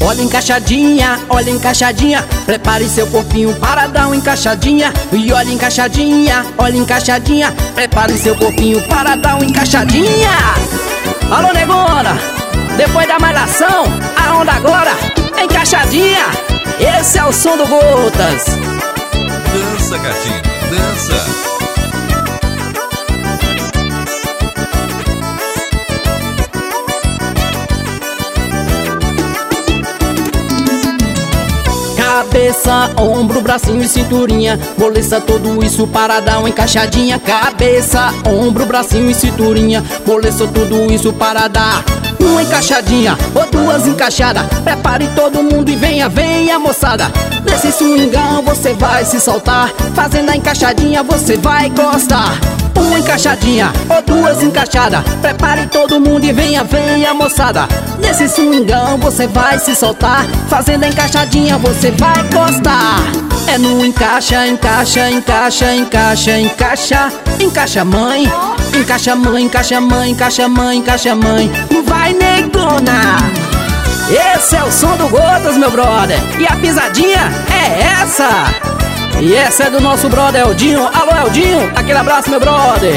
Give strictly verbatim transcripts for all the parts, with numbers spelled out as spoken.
Olha encaixadinha, olha encaixadinha, prepare seu corpinho para dar uma encaixadinha. E olha encaixadinha, olha encaixadinha, prepare seu corpinho para dar uma encaixadinha. Alô negona, depois da malhação, a onda agora é encaixadinha. Esse é o som do Gotas. Dança, gatinho, dança. Cabeça, ombro, bracinho e cinturinha, molesta tudo isso para dar uma encaixadinha. Cabeça, ombro, bracinho e cinturinha, molesta tudo isso para dar uma encaixadinha ou duas encaixadas. Prepare todo mundo e venha, venha moçada. Nesse swingão você vai se soltar, fazendo a encaixadinha você vai gostar. Uma encaixadinha ou duas encaixadas, prepare todo mundo e venha, venha moçada. Nesse swingão você vai se soltar, fazendo a encaixadinha você vai gostar. É no encaixa, encaixa, encaixa, encaixa, encaixa, encaixa mãe, encaixa mãe, encaixa mãe, encaixa mãe, encaixa mãe. Vai negona. Esse é o som do Gotas, meu brother. E a pisadinha é essa. E essa é do nosso brother Eldinho. Alô Eldinho, aquele abraço, meu brother.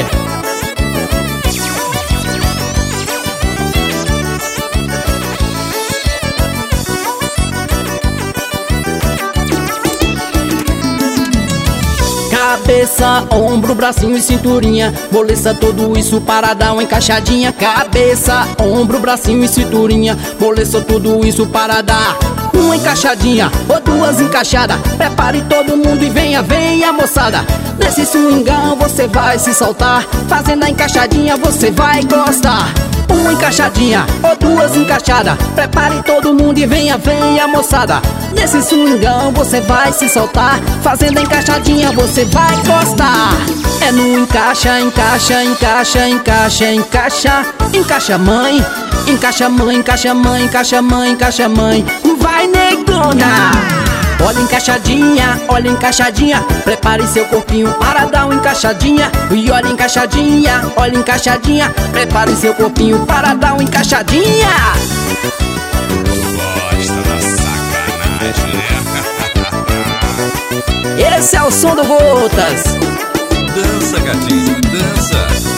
Cabeça, ombro, bracinho e cinturinha, molesta tudo isso para dar uma encaixadinha. Cabeça, ombro, bracinho e cinturinha, molesta tudo isso para dar uma encaixadinha ou duas encaixadas. Prepare todo mundo e venha, venha moçada. Nesse swingão você vai se soltar, fazendo a encaixadinha você vai gostar. Uma encaixadinha ou duas encaixadas, prepare todo mundo e venha, venha moçada. Nesse swingão você vai se soltar, fazendo a encaixadinha você vai gostar. É no encaixa, encaixa, encaixa, encaixa, encaixa, encaixa mãe, encaixa mãe, encaixa mãe, encaixa mãe, encaixa mãe. Vai negona. Olha encaixadinha, olha encaixadinha, prepare seu corpinho para dar uma encaixadinha. E olha encaixadinha, olha encaixadinha, prepare seu corpinho para dar uma encaixadinha. Gosta da sacanagem, né? Esse é o som do Gotas. Dança, gatinho, dança.